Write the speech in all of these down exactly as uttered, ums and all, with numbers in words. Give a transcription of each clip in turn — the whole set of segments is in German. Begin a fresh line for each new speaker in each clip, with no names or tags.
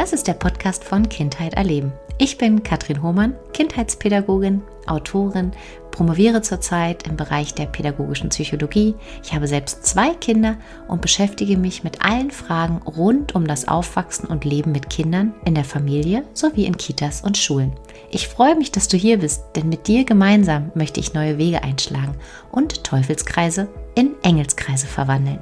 Das ist der Podcast von Kindheit erleben. Ich bin Katrin Hohmann, Kindheitspädagogin, Autorin, promoviere zurzeit im Bereich der pädagogischen Psychologie. Ich habe selbst zwei Kinder und beschäftige mich mit allen Fragen rund um das Aufwachsen und Leben mit Kindern in der Familie sowie in Kitas und Schulen. Ich freue mich, dass du hier bist, denn mit dir gemeinsam möchte ich neue Wege einschlagen und Teufelskreise in Engelskreise verwandeln.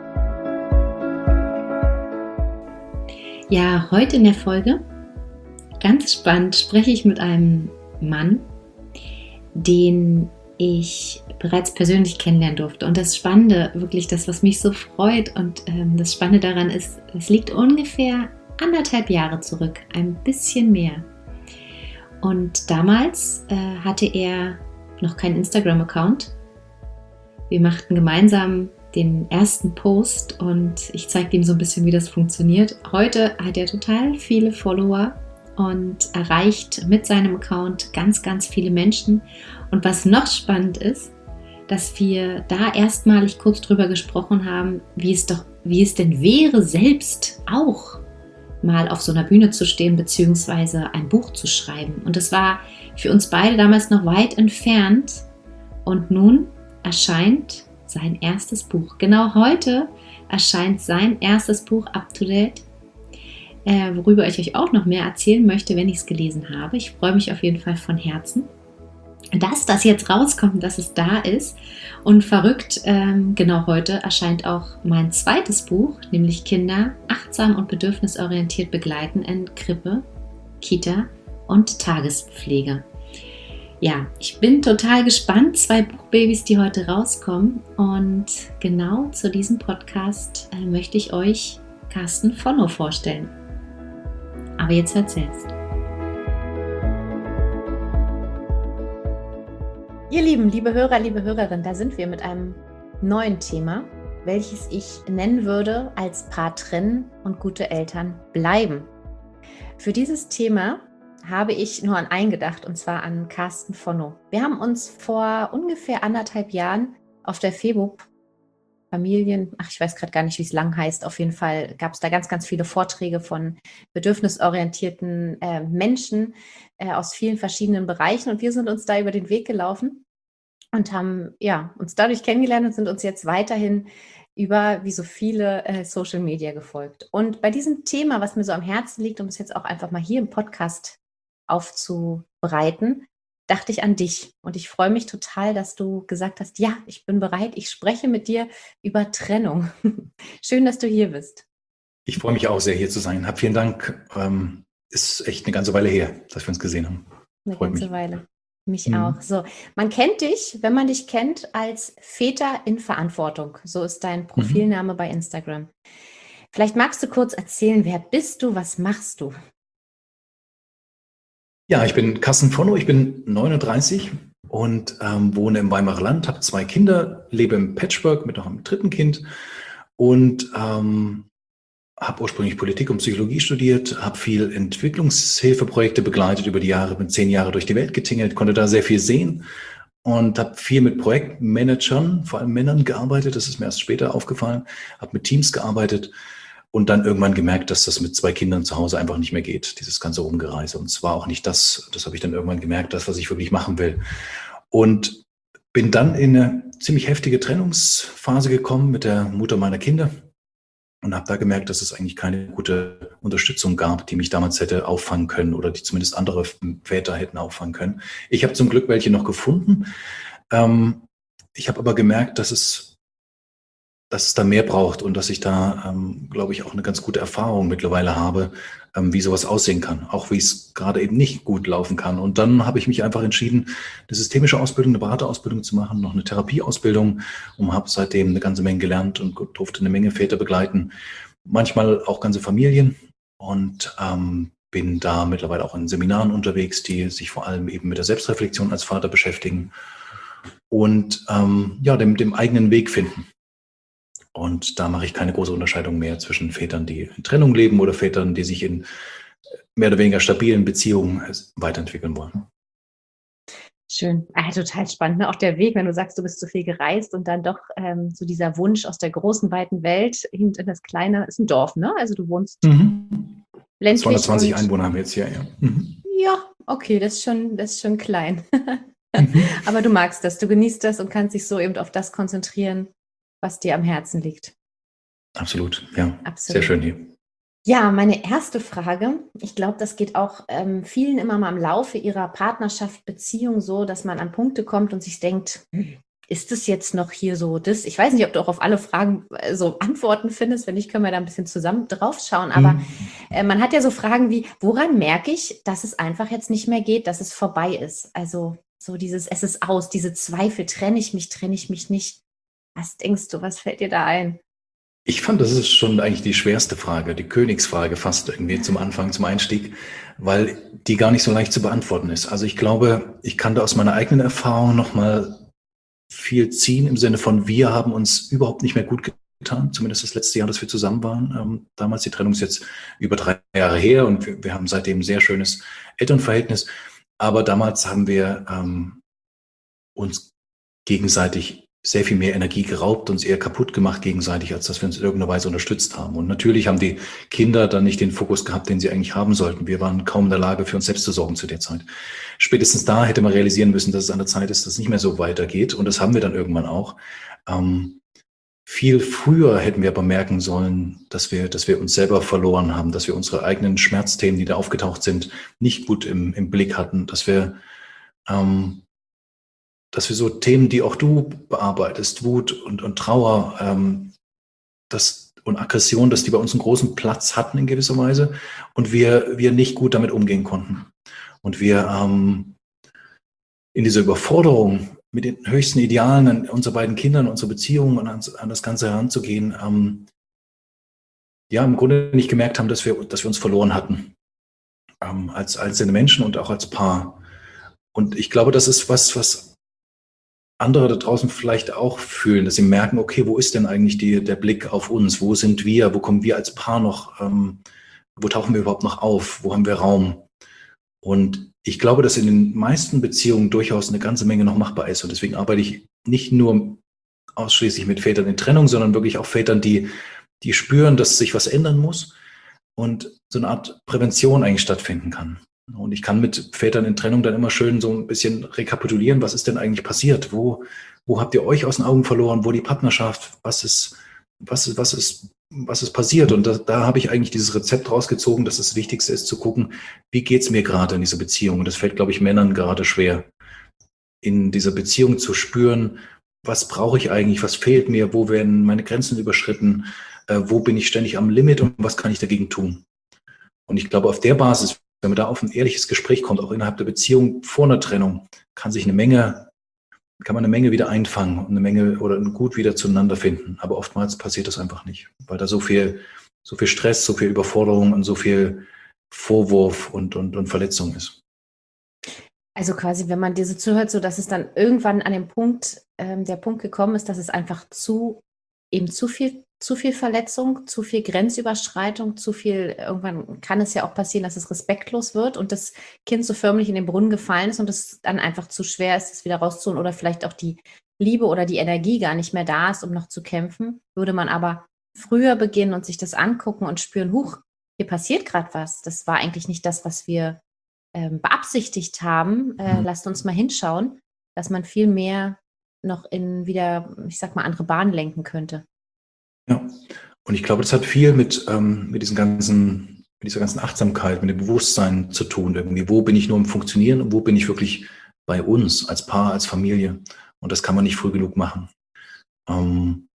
Ja, heute in der Folge, ganz spannend, spreche ich mit einem Mann, den ich bereits persönlich kennenlernen durfte. Und das Spannende, wirklich das, was mich so freut und ähm, das Spannende daran ist, es liegt ungefähr anderthalb Jahre zurück, ein bisschen mehr. Und damals äh, hatte er noch keinen Instagram-Account. Wir machten gemeinsam den ersten Post und ich zeige ihm so ein bisschen, wie das funktioniert. Heute hat er total viele Follower und erreicht mit seinem Account ganz, ganz viele Menschen. Und was noch spannend ist, dass wir da erstmalig kurz drüber gesprochen haben, wie es doch, wie es denn wäre, selbst auch mal auf so einer Bühne zu stehen, beziehungsweise ein Buch zu schreiben. Und das war für uns beide damals noch weit entfernt. Und nun erscheint sein erstes Buch. Genau heute erscheint sein erstes Buch Up to Date, äh, worüber ich euch auch noch mehr erzählen möchte, wenn ich es gelesen habe. Ich freue mich auf jeden Fall von Herzen, dass das jetzt rauskommt, dass es da ist. Und verrückt, ähm, genau heute erscheint auch mein zweites Buch, nämlich Kinder achtsam und bedürfnisorientiert begleiten in Krippe, Kita und Tagespflege. Ja, ich bin total gespannt. Zwei Buchbabys, die heute rauskommen. Und genau zu diesem Podcast äh, möchte ich euch Carsten Vonno vorstellen. Aber jetzt hört selbst. Ihr Lieben, liebe Hörer, liebe Hörerin, da sind wir mit einem neuen Thema, welches ich nennen würde als Paar trennen und gute Eltern bleiben. Für dieses Thema habe ich nur an einen gedacht, und zwar an Carsten Vonno. Wir haben uns vor ungefähr anderthalb Jahren auf der FEBUP Familien, ach ich weiß gerade gar nicht, wie es lang heißt, auf jeden Fall gab es da ganz, ganz viele Vorträge von bedürfnisorientierten äh, Menschen äh, aus vielen verschiedenen Bereichen und wir sind uns da über den Weg gelaufen und haben ja, uns dadurch kennengelernt und sind uns jetzt weiterhin über, wie so viele, äh, Social Media gefolgt. Und bei diesem Thema, was mir so am Herzen liegt, um es jetzt auch einfach mal hier im Podcast aufzubereiten, dachte ich an dich. Und ich freue mich total, dass du gesagt hast, ja, ich bin bereit, ich spreche mit dir über Trennung. Schön, dass du hier bist.
Ich freue mich auch sehr, hier zu sein. Hab vielen Dank. Ähm, ist echt eine ganze Weile her, dass wir uns gesehen haben.
Eine
Freut
ganze
mich.
Weile. Mich
Mhm.
auch. So, man kennt dich, wenn man dich kennt, als Väter in Verantwortung. So ist dein Profilname
Mhm.
bei Instagram. Vielleicht magst du kurz erzählen, wer bist du, was machst du?
Ja, ich bin Carsten Vonno, ich bin neununddreißig und ähm, wohne im Weimarer Land, habe zwei Kinder, lebe im Patchwork mit noch einem dritten Kind und ähm, habe ursprünglich Politik und Psychologie studiert, habe viel Entwicklungshilfeprojekte begleitet über die Jahre, bin zehn Jahre durch die Welt getingelt, konnte da sehr viel sehen und habe viel mit Projektmanagern, vor allem Männern, gearbeitet. Das ist mir erst später aufgefallen, habe mit Teams gearbeitet. Und dann irgendwann gemerkt, dass das mit zwei Kindern zu Hause einfach nicht mehr geht, dieses ganze Rumgereise. Und es war auch nicht das, das habe ich dann irgendwann gemerkt, das, was ich wirklich machen will. Und bin dann in eine ziemlich heftige Trennungsphase gekommen mit der Mutter meiner Kinder und habe da gemerkt, dass es eigentlich keine gute Unterstützung gab, die mich damals hätte auffangen können oder die zumindest andere Väter hätten auffangen können. Ich habe zum Glück welche noch gefunden. Ähm, ich habe aber gemerkt, dass es dass es da mehr braucht und dass ich da, ähm, glaube ich, auch eine ganz gute Erfahrung mittlerweile habe, ähm, wie sowas aussehen kann, auch wie es gerade eben nicht gut laufen kann. Und dann habe ich mich einfach entschieden, eine systemische Ausbildung, eine Beraterausbildung zu machen, noch eine Therapieausbildung und habe seitdem eine ganze Menge gelernt und durfte eine Menge Väter begleiten, manchmal auch ganze Familien und ähm, bin da mittlerweile auch in Seminaren unterwegs, die sich vor allem eben mit der Selbstreflexion als Vater beschäftigen und ähm, ja, dem, dem eigenen Weg finden. Und da mache ich keine große Unterscheidung mehr zwischen Vätern, die in Trennung leben oder Vätern, die sich in mehr oder weniger stabilen Beziehungen weiterentwickeln wollen.
Schön. Ah, total spannend. Ne? Auch der Weg, wenn du sagst, du bist so viel gereist und dann doch ähm, so dieser Wunsch aus der großen, weiten Welt hin in das kleine, ist ein Dorf, ne? Also du wohnst
Mhm.
ländlich
zweihundertzwanzig
und
Einwohner haben wir jetzt hier, ja. Mhm.
ja, okay, das ist schon, das ist schon klein.
Mhm.
Aber du magst das, du genießt das und kannst dich so eben auf das konzentrieren, was dir am Herzen liegt.
Absolut, ja. Sehr
Absolut.
schön hier.
Ja, meine erste Frage, ich glaube, das geht auch ähm, vielen immer mal im Laufe ihrer Partnerschaft, Beziehung so, dass man an Punkte kommt und sich denkt, hm, ist das jetzt noch hier so das? Ich weiß nicht, ob du auch auf alle Fragen äh, so Antworten findest. Wenn nicht, können wir da ein bisschen zusammen drauf schauen. Aber
Mhm.
äh, man hat ja so Fragen wie, woran merke ich, dass es einfach jetzt nicht mehr geht, dass es vorbei ist? Also so dieses, es ist aus, diese Zweifel, trenne ich mich, trenne ich mich nicht. Was denkst du, was fällt dir da ein?
Ich fand, das ist schon eigentlich die schwerste Frage, die Königsfrage fast irgendwie zum Anfang, zum Einstieg, weil die gar nicht so leicht zu beantworten ist. Also ich glaube, ich kann da aus meiner eigenen Erfahrung nochmal viel ziehen im Sinne von, wir haben uns überhaupt nicht mehr gut getan, zumindest das letzte Jahr, dass wir zusammen waren. Ähm, damals, die Trennung ist jetzt über drei Jahre her und wir, wir haben seitdem ein sehr schönes Elternverhältnis. Aber damals haben wir ähm, uns gegenseitig sehr viel mehr Energie geraubt, uns eher kaputt gemacht gegenseitig, als dass wir uns in irgendeiner Weise unterstützt haben. Und natürlich haben die Kinder dann nicht den Fokus gehabt, den sie eigentlich haben sollten. Wir waren kaum in der Lage, für uns selbst zu sorgen zu der Zeit. Spätestens da hätte man realisieren müssen, dass es an der Zeit ist, dass es nicht mehr so weitergeht. Und das haben wir dann irgendwann auch. Ähm, viel früher hätten wir aber merken sollen, dass wir, dass wir uns selber verloren haben, dass wir unsere eigenen Schmerzthemen, die da aufgetaucht sind, nicht gut im, im Blick hatten, dass wir ähm, dass wir so Themen, die auch du bearbeitest, Wut und, und Trauer ähm, das, und Aggression, dass die bei uns einen großen Platz hatten in gewisser Weise und wir, wir nicht gut damit umgehen konnten. Und wir ähm, in dieser Überforderung mit den höchsten Idealen an unsere beiden Kindern, unsere Beziehungen und an, an das Ganze heranzugehen, ähm, ja, im Grunde nicht gemerkt haben, dass wir, dass wir uns verloren hatten. Ähm, als einzelne Menschen und auch als Paar. Und ich glaube, das ist was, was andere da draußen vielleicht auch fühlen, dass sie merken, okay, wo ist denn eigentlich die, der Blick auf uns? Wo sind wir? Wo kommen wir als Paar noch? Ähm, wo tauchen wir überhaupt noch auf? Wo haben wir Raum? Und ich glaube, dass in den meisten Beziehungen durchaus eine ganze Menge noch machbar ist. Und deswegen arbeite ich nicht nur ausschließlich mit Vätern in Trennung, sondern wirklich auch Vätern, die, die spüren, dass sich was ändern muss und so eine Art Prävention eigentlich stattfinden kann. Und ich kann mit Vätern in Trennung dann immer schön so ein bisschen rekapitulieren, was ist denn eigentlich passiert? Wo, wo habt ihr euch aus den Augen verloren? Wo die Partnerschaft? Was ist, was ist, was ist, was ist passiert? Und da, da habe ich eigentlich dieses Rezept rausgezogen, dass das Wichtigste ist zu gucken, wie geht es mir gerade in dieser Beziehung? Und das fällt, glaube ich, Männern gerade schwer, in dieser Beziehung zu spüren, was brauche ich eigentlich, was fehlt mir, wo werden meine Grenzen überschritten, äh, wo bin ich ständig am Limit und was kann ich dagegen tun? Und ich glaube, auf der Basis, wenn man da auf ein ehrliches Gespräch kommt, auch innerhalb der Beziehung vor einer Trennung, kann sich eine Menge, kann man eine Menge wieder einfangen und eine Menge oder gut wieder zueinander finden. Aber oftmals passiert das einfach nicht, weil da so viel, so viel Stress, so viel Überforderung und so viel Vorwurf und, und, und Verletzung ist.
Also quasi, wenn man dir so zuhört, so dass es dann irgendwann an dem Punkt, ähm, der Punkt gekommen ist, dass es einfach zu, eben zu viel, zu viel Verletzung, zu viel Grenzüberschreitung, zu viel, irgendwann kann es ja auch passieren, dass es respektlos wird und das Kind so förmlich in den Brunnen gefallen ist und es dann einfach zu schwer ist, es wieder rauszuholen oder vielleicht auch die Liebe oder die Energie gar nicht mehr da ist, um noch zu kämpfen. Würde man aber früher beginnen und sich das angucken und spüren, huch, hier passiert gerade was. Das war eigentlich nicht das, was wir ähm, beabsichtigt haben, äh,
Mhm.
lasst uns mal hinschauen, dass man viel mehr noch in wieder, ich sag mal, andere Bahnen lenken könnte.
Ja. Und ich glaube, das hat viel mit, ähm, mit diesen ganzen, mit dieser ganzen Achtsamkeit, mit dem Bewusstsein zu tun. Irgendwie, wo bin ich nur im Funktionieren und wo bin ich wirklich bei uns als Paar, als Familie? Und das kann man nicht früh genug machen. Ähm,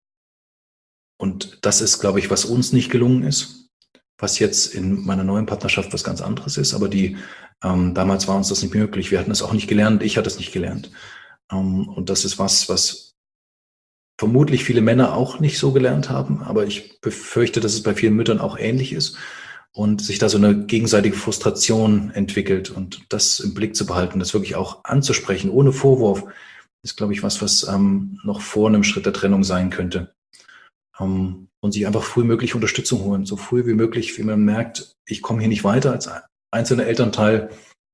und das ist, glaube ich, was uns nicht gelungen ist, was jetzt in meiner neuen Partnerschaft was ganz anderes ist. Aber die, ähm, damals war uns das nicht möglich. Wir hatten es auch nicht gelernt. Ich hatte es nicht gelernt. Ähm, und das ist was, was vermutlich viele Männer auch nicht so gelernt haben, aber ich befürchte, dass es bei vielen Müttern auch ähnlich ist und sich da so eine gegenseitige Frustration entwickelt und das im Blick zu behalten, das wirklich auch anzusprechen, ohne Vorwurf, ist, glaube ich, was, was ähm, noch vor einem Schritt der Trennung sein könnte. Ähm, und sich einfach früh möglich Unterstützung holen, so früh wie möglich, wie man merkt, ich komme hier nicht weiter als einzelner Elternteil,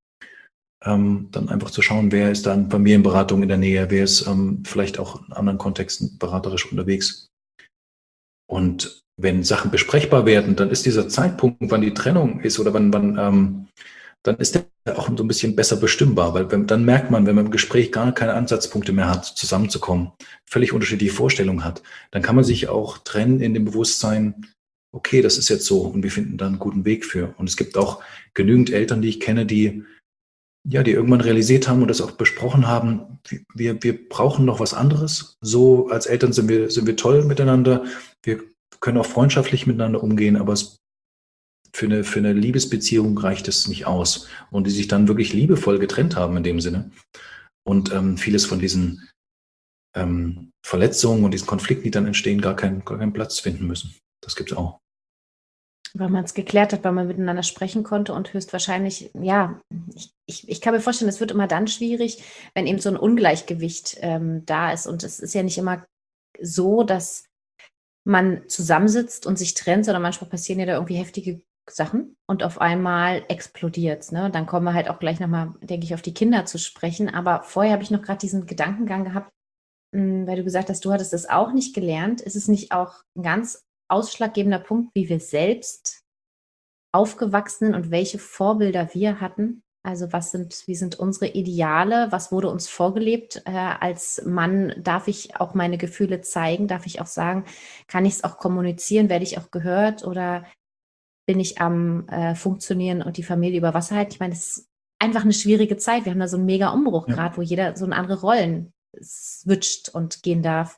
ähm, dann einfach zu schauen, wer ist da in Familienberatung in der Nähe, wer ist ähm, vielleicht auch in anderen Kontexten beraterisch unterwegs. Und wenn Sachen besprechbar werden, dann ist dieser Zeitpunkt, wann die Trennung ist oder wann, wann ähm, dann ist der auch so ein bisschen besser bestimmbar, weil wenn, dann merkt man, wenn man im Gespräch gar keine Ansatzpunkte mehr hat, zusammenzukommen, völlig unterschiedliche Vorstellungen hat, dann kann man sich auch trennen in dem Bewusstsein, okay, das ist jetzt so und wir finden da einen guten Weg für. Und es gibt auch genügend Eltern, die ich kenne, die ja, die irgendwann realisiert haben und das auch besprochen haben, wir, wir brauchen noch was anderes. So als Eltern sind wir, sind wir toll miteinander. Wir können auch freundschaftlich miteinander umgehen, aber es, für, eine, für eine Liebesbeziehung reicht es nicht aus. Und die sich dann wirklich liebevoll getrennt haben in dem Sinne. Und ähm, vieles von diesen ähm, Verletzungen und diesen Konflikten, die dann entstehen, gar, kein, gar keinen Platz finden müssen. Das gibt es auch.
Weil man es geklärt hat, weil man miteinander sprechen konnte und höchstwahrscheinlich, ja, ich, ich, ich kann mir vorstellen, es wird immer dann schwierig, wenn eben so ein Ungleichgewicht ähm, da ist. Und es ist ja nicht immer so, dass man zusammensitzt und sich trennt, sondern manchmal passieren ja da irgendwie heftige Sachen und auf einmal explodiert es. Ne? Dann kommen wir halt auch gleich nochmal, denke ich, auf die Kinder zu sprechen. Aber vorher habe ich noch gerade diesen Gedankengang gehabt, mh, weil du gesagt hast, du hattest das auch nicht gelernt. Ist es nicht auch ein ganz ausschlaggebender Punkt, wie wir selbst aufgewachsen sind und welche Vorbilder wir hatten? Also was sind, wie sind unsere Ideale? Was wurde uns vorgelebt? Äh, als Mann darf ich auch meine Gefühle zeigen? Darf ich auch sagen, kann ich es auch kommunizieren? Werde ich auch gehört? Oder bin ich am äh, Funktionieren und die Familie über Wasser halten? Ich meine, es ist einfach eine schwierige Zeit. Wir haben da so einen mega Umbruch
Ja.
gerade, wo jeder so in andere Rollen switcht und gehen darf.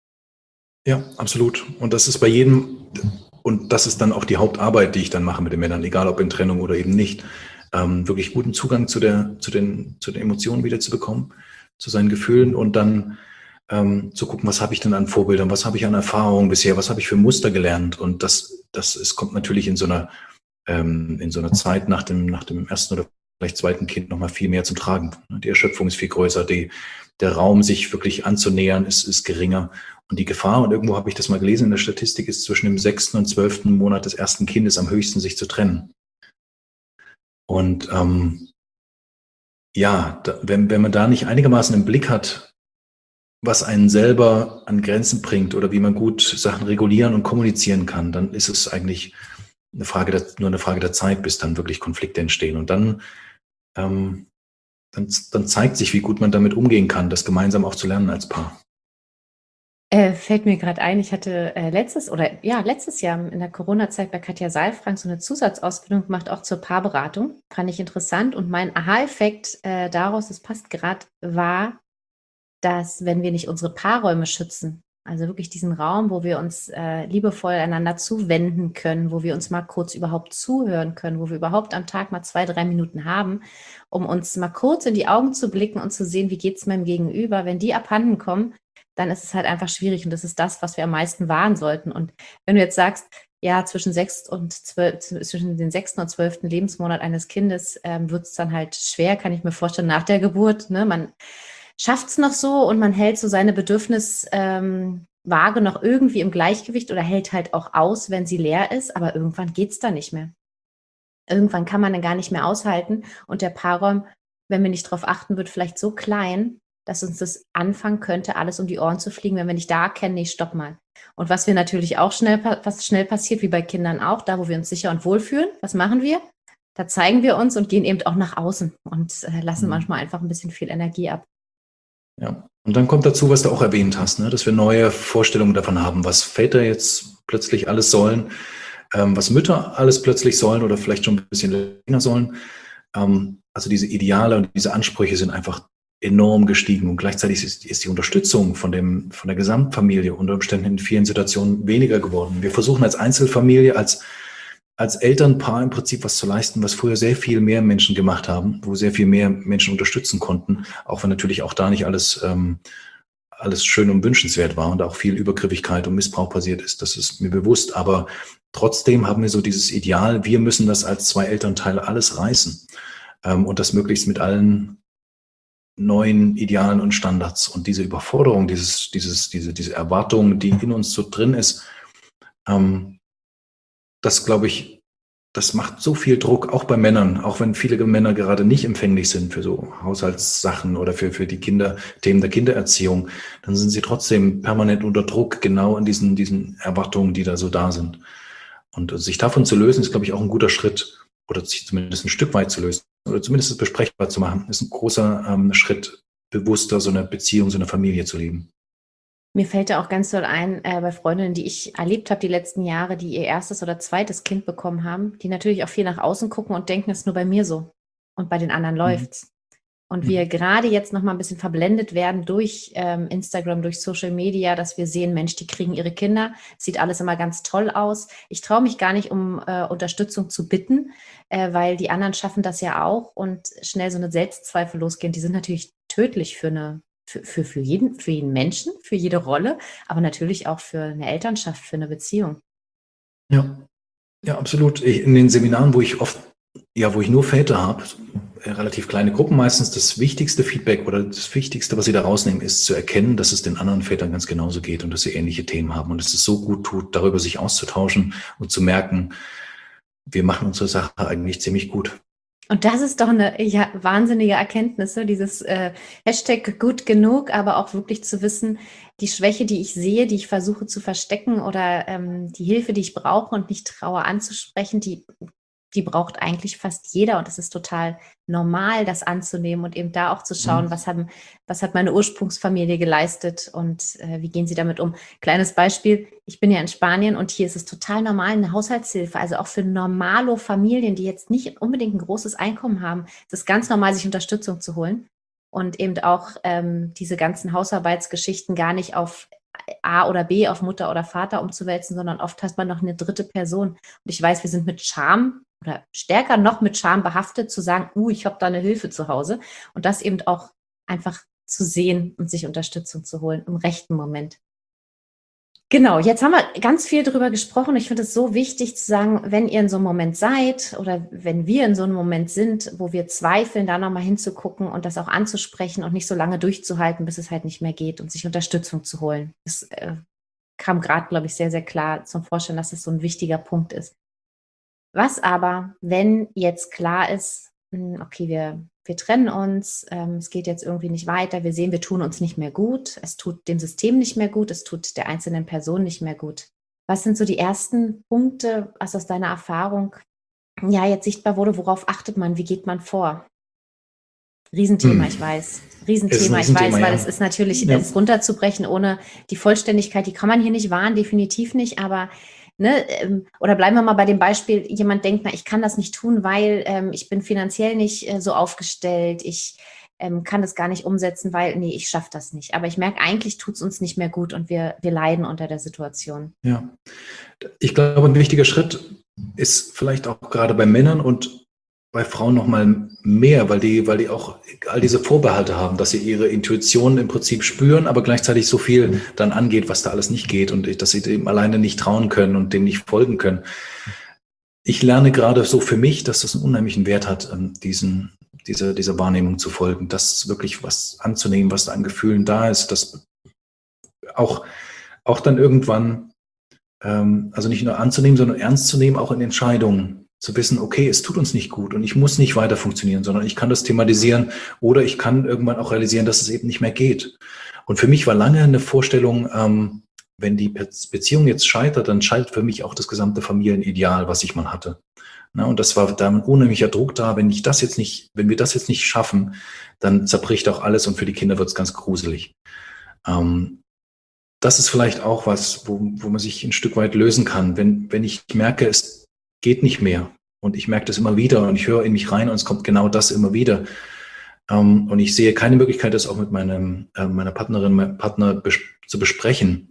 Ja, absolut. Und das ist bei jedem, und das ist dann auch die Hauptarbeit, die ich dann mache mit den Männern, egal ob in Trennung oder eben nicht, ähm, wirklich guten Zugang zu, der, zu, den, zu den Emotionen wieder zu bekommen, zu seinen Gefühlen und dann ähm, zu gucken, was habe ich denn an Vorbildern, was habe ich an Erfahrungen bisher, was habe ich für Muster gelernt. Und das, das ist, kommt natürlich in so einer, ähm, in so einer Zeit nach dem, nach dem ersten oder vielleicht zweiten Kind nochmal viel mehr zum Tragen. Die Erschöpfung ist viel größer, die, der Raum, sich wirklich anzunähern, ist, ist geringer. Und die Gefahr, und irgendwo habe ich das mal gelesen in der Statistik, ist zwischen dem sechsten und zwölften Monat des ersten Kindes am höchsten, sich zu trennen. Und ähm, ja, da, wenn, wenn man da nicht einigermaßen im Blick hat, was einen selber an Grenzen bringt oder wie man gut Sachen regulieren und kommunizieren kann, dann ist es eigentlich eine Frage der, nur eine Frage der Zeit, bis dann wirklich Konflikte entstehen. Und dann, ähm, dann, dann zeigt sich, wie gut man damit umgehen kann, das gemeinsam auch zu lernen als Paar.
Äh, fällt mir gerade ein, ich hatte äh, letztes oder ja, letztes Jahr in der Corona-Zeit bei Katja Saalfrank so eine Zusatzausbildung gemacht, auch zur Paarberatung. Fand ich interessant. Und mein Aha-Effekt äh, daraus, das passt gerade, war, dass wenn wir nicht unsere Paarräume schützen, also wirklich diesen Raum, wo wir uns äh, liebevoll einander zuwenden können, wo wir uns mal kurz überhaupt zuhören können, wo wir überhaupt am Tag mal zwei, drei Minuten haben, um uns mal kurz in die Augen zu blicken und zu sehen, wie geht es meinem Gegenüber. Wenn die abhanden kommen, dann ist es halt einfach schwierig und das ist das, was wir am meisten wahren sollten. Und wenn du jetzt sagst, ja, zwischen sechs und zwölf, zwischen den sechsten und zwölften Lebensmonat eines Kindes ähm, wird es dann halt schwer, kann ich mir vorstellen, nach der Geburt. Ne? Man schafft es noch so und man hält so seine Bedürfniswaage ähm, noch irgendwie im Gleichgewicht oder hält halt auch aus, wenn sie leer ist, aber irgendwann geht es da nicht mehr. Irgendwann kann man dann gar nicht mehr aushalten und der Paarraum, wenn wir nicht darauf achten, wird vielleicht so klein, dass uns das anfangen könnte, alles um die Ohren zu fliegen, wenn wir nicht da erkennen, nee, stopp mal. Und was wir natürlich auch schnell, was schnell passiert, wie bei Kindern auch, da wo wir uns sicher und wohl fühlen, was machen wir? Da zeigen wir uns und gehen eben auch nach außen und äh, lassen mhm. manchmal einfach ein bisschen viel Energie ab.
Ja, und dann kommt dazu, was du auch erwähnt hast, ne? Dass wir neue Vorstellungen davon haben, was Väter jetzt plötzlich alles sollen, ähm, was Mütter alles plötzlich sollen oder vielleicht schon ein bisschen länger sollen. Ähm, also diese Ideale und diese Ansprüche sind einfach enorm gestiegen und gleichzeitig ist, ist die Unterstützung von, dem, von der Gesamtfamilie unter Umständen in vielen Situationen weniger geworden. Wir versuchen als Einzelfamilie, als, als Elternpaar im Prinzip was zu leisten, was früher sehr viel mehr Menschen gemacht haben, wo sehr viel mehr Menschen unterstützen konnten, auch wenn natürlich auch da nicht alles, ähm, alles schön und wünschenswert war und auch viel Übergriffigkeit und Missbrauch passiert ist. Das ist mir bewusst, aber trotzdem haben wir so dieses Ideal, wir müssen das als zwei Elternteile alles reißen ähm, und das möglichst mit allen neuen Idealen und Standards. Und diese Überforderung, dieses, dieses, diese, diese Erwartung, die in uns so drin ist, ähm, das glaube ich, das macht so viel Druck, auch bei Männern, auch wenn viele Männer gerade nicht empfänglich sind für so Haushaltssachen oder für, für die Kinder, Themen der Kindererziehung, dann sind sie trotzdem permanent unter Druck, genau an diesen, diesen Erwartungen, die da so da sind. Und sich davon zu lösen, ist, glaube ich, auch ein guter Schritt, oder sich zumindest ein Stück weit zu lösen, oder zumindest es besprechbar zu machen, ist ein großer ähm, Schritt, bewusster so eine Beziehung, so eine Familie zu leben.
Mir fällt da auch ganz doll ein, äh, bei Freundinnen, die ich erlebt habe die letzten Jahre, die ihr erstes oder zweites Kind bekommen haben, die natürlich auch viel nach außen gucken und denken, es ist nur bei mir so und bei den anderen
Mhm.
läuft's. Und
Mhm.
wir gerade jetzt noch mal ein bisschen verblendet werden durch ähm, Instagram, durch Social Media, dass wir sehen, Mensch, die kriegen ihre Kinder, sieht alles immer ganz toll aus. Ich traue mich gar nicht, um äh, Unterstützung zu bitten, äh, weil die anderen schaffen das ja auch und schnell so eine Selbstzweifel losgehen. Die sind natürlich tödlich für eine für, für, für jeden, für jeden Menschen, für jede Rolle, aber natürlich auch für eine Elternschaft, für eine Beziehung.
Ja, ja, absolut. Ich, in den Seminaren, wo ich oft, ja, wo ich nur Väter habe, äh, relativ kleine Gruppen meistens, das wichtigste Feedback oder das Wichtigste, was sie da rausnehmen, ist zu erkennen, dass es den anderen Vätern ganz genauso geht und dass sie ähnliche Themen haben und dass es so gut tut, darüber sich auszutauschen und zu merken, wir machen unsere Sache eigentlich ziemlich gut.
Und das ist doch eine ja, wahnsinnige Erkenntnis, so dieses äh, Hashtag gut genug, aber auch wirklich zu wissen, die Schwäche, die ich sehe, die ich versuche zu verstecken oder ähm, die Hilfe, die ich brauche und nicht traue anzusprechen, die, die braucht eigentlich fast jeder und es ist total normal, das anzunehmen und eben da auch zu schauen,
Mhm.
was, haben, was hat meine Ursprungsfamilie geleistet und äh, wie gehen sie damit um. Kleines Beispiel, ich bin ja in Spanien und hier ist es total normal, eine Haushaltshilfe, also auch für Normalo-Familien, die jetzt nicht unbedingt ein großes Einkommen haben, es ist ganz normal, sich Unterstützung zu holen und eben auch ähm, diese ganzen Hausarbeitsgeschichten gar nicht auf A oder B, auf Mutter oder Vater umzuwälzen, sondern oft hat man noch eine dritte Person. Und ich weiß, wir sind mit Scham oder stärker noch mit Scham behaftet, zu sagen, uh, ich habe da eine Hilfe zu Hause. Und das eben auch einfach zu sehen und sich Unterstützung zu holen im rechten Moment. Genau, jetzt haben wir ganz viel drüber gesprochen. Ich finde es so wichtig zu sagen, wenn ihr in so einem Moment seid oder wenn wir in so einem Moment sind, wo wir zweifeln, da nochmal hinzugucken und das auch anzusprechen und nicht so lange durchzuhalten, bis es halt nicht mehr geht und sich Unterstützung zu holen. Das äh, kam gerade, glaube ich, sehr, sehr klar zum Vorstellen, dass es so ein wichtiger Punkt ist. Was aber, wenn jetzt klar ist, hm, okay, wir, wir trennen uns, ähm, es geht jetzt irgendwie nicht weiter, wir sehen, wir tun uns nicht mehr gut, es tut dem System nicht mehr gut, es tut der einzelnen Person nicht mehr gut. Was sind so die ersten Punkte, was aus deiner Erfahrung ja jetzt sichtbar wurde, worauf achtet man, wie geht man vor? Riesenthema,
Hm.
ich weiß.
Ist ein
Riesenthema, ich weiß,
Riesenthema,
weil
ja.
es ist natürlich,
Ja.
es runterzubrechen ohne die Vollständigkeit, die kann man hier nicht wahren, definitiv nicht, aber ne, ähm, oder bleiben wir mal bei dem Beispiel, jemand denkt, na, ich kann das nicht tun, weil ähm, ich bin finanziell nicht äh, so aufgestellt, ich ähm, kann das gar nicht umsetzen, weil, nee, ich schaffe das nicht. Aber ich merke, eigentlich tut es uns nicht mehr gut und wir, wir leiden unter der Situation.
Ja. Ich glaube, ein wichtiger Schritt ist vielleicht auch gerade bei Männern und bei Frauen noch mal mehr, weil die, weil die auch all diese Vorbehalte haben, dass sie ihre Intuition im Prinzip spüren, aber gleichzeitig so viel dann angeht, was da alles nicht geht und dass sie dem alleine nicht trauen können und dem nicht folgen können. Ich lerne gerade so für mich, dass das einen unheimlichen Wert hat, diesen, dieser, dieser Wahrnehmung zu folgen, das wirklich was anzunehmen, was da an Gefühlen da ist, das auch, auch dann irgendwann, ähm, also nicht nur anzunehmen, sondern ernst zu nehmen, auch in Entscheidungen. Zu wissen, okay, es tut uns nicht gut und ich muss nicht weiter funktionieren, sondern ich kann das thematisieren oder ich kann irgendwann auch realisieren, dass es eben nicht mehr geht. Und für mich war lange eine Vorstellung, ähm, wenn die Beziehung jetzt scheitert, dann scheitert für mich auch das gesamte Familienideal, was ich mal hatte. Na, und das war da ein unheimlicher Druck da, wenn ich das jetzt nicht, wenn wir das jetzt nicht schaffen, dann zerbricht auch alles und für die Kinder wird es ganz gruselig. Ähm, das ist vielleicht auch was, wo, wo man sich ein Stück weit lösen kann, wenn, wenn ich merke, es geht nicht mehr. Und ich merke das immer wieder und ich höre in mich rein und es kommt genau das immer wieder. Ähm, und ich sehe keine Möglichkeit, das auch mit meinem, äh, meiner Partnerin, meinem Partner bes- zu besprechen.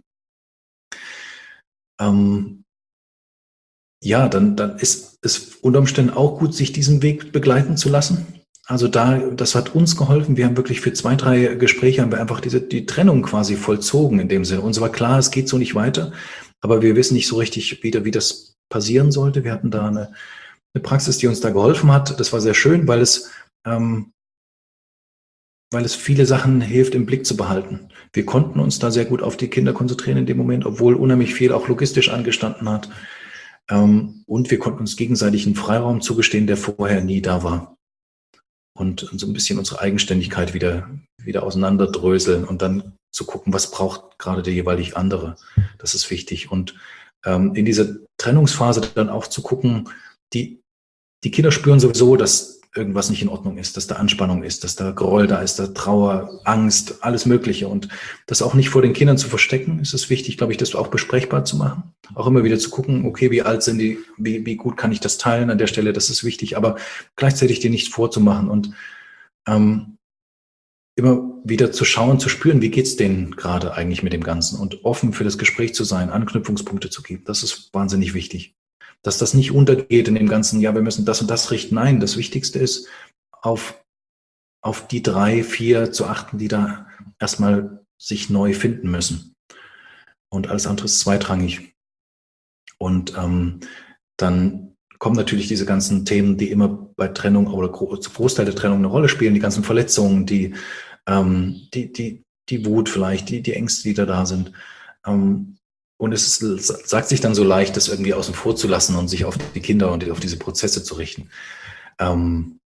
Ähm, ja, dann, dann ist es unter Umständen auch gut, sich diesen Weg begleiten zu lassen. Also da, das hat uns geholfen. Wir haben wirklich für zwei, drei Gespräche haben wir einfach diese, die Trennung quasi vollzogen in dem Sinne. Uns war klar, es geht so nicht weiter, aber wir wissen nicht so richtig wieder, wie das passieren sollte. Wir hatten da eine, eine Praxis, die uns da geholfen hat. Das war sehr schön, weil es, ähm, weil es viele Sachen hilft, im Blick zu behalten. Wir konnten uns da sehr gut auf die Kinder konzentrieren in dem Moment, obwohl unheimlich viel auch logistisch angestanden hat. Ähm, und wir konnten uns gegenseitig einen Freiraum zugestehen, der vorher nie da war. Und so ein bisschen unsere Eigenständigkeit wieder, wieder auseinanderdröseln und dann zu gucken, was braucht gerade der jeweilig andere. Das ist wichtig. Und ähm, in dieser Trennungsphase dann auch zu gucken, die, die Kinder spüren sowieso, dass irgendwas nicht in Ordnung ist, dass da Anspannung ist, dass da Groll da ist, da Trauer, Angst, alles Mögliche. Und das auch nicht vor den Kindern zu verstecken, ist es wichtig, glaube ich, das auch besprechbar zu machen. Auch immer wieder zu gucken, okay, wie alt sind die, wie, wie gut kann ich das teilen an der Stelle, das ist wichtig, aber gleichzeitig dir nicht vorzumachen und ähm, immer wieder zu schauen, zu spüren, wie geht's denen gerade eigentlich mit dem Ganzen und offen für das Gespräch zu sein, Anknüpfungspunkte zu geben. Das ist wahnsinnig wichtig. Dass das nicht untergeht in dem Ganzen, ja, wir müssen das und das richten. Nein, das Wichtigste ist, auf, auf die drei, vier zu achten, die da erstmal sich neu finden müssen. Und alles andere ist zweitrangig. Und ähm, dann kommen natürlich diese ganzen Themen, die immer bei Trennung oder Großteil der Trennung eine Rolle spielen, die ganzen Verletzungen, die, ähm, die, die, die Wut vielleicht, die, die Ängste, die da da sind. Ähm, Und es ist, sagt sich dann so leicht, das irgendwie außen vor zu lassen und sich auf die Kinder und auf diese Prozesse zu richten. Ähm,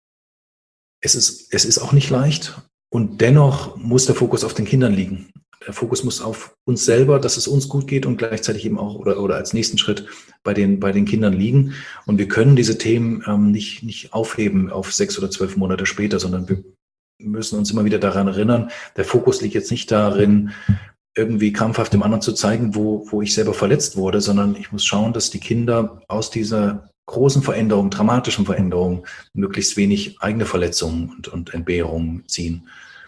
es ist, es ist auch nicht leicht und dennoch muss der Fokus auf den Kindern liegen. Der Fokus muss auf uns selber, dass es uns gut geht und gleichzeitig eben auch oder, oder als nächsten Schritt bei den, bei den Kindern liegen. Und wir können diese Themen ähm, nicht, nicht aufheben auf sechs oder zwölf Monate später, sondern wir müssen uns immer wieder daran erinnern, der Fokus liegt jetzt nicht darin, irgendwie krampfhaft dem anderen zu zeigen, wo, wo ich selber verletzt wurde, sondern ich muss schauen, dass die Kinder aus dieser großen Veränderung, dramatischen Veränderung, möglichst wenig eigene Verletzungen und, und Entbehrungen ziehen.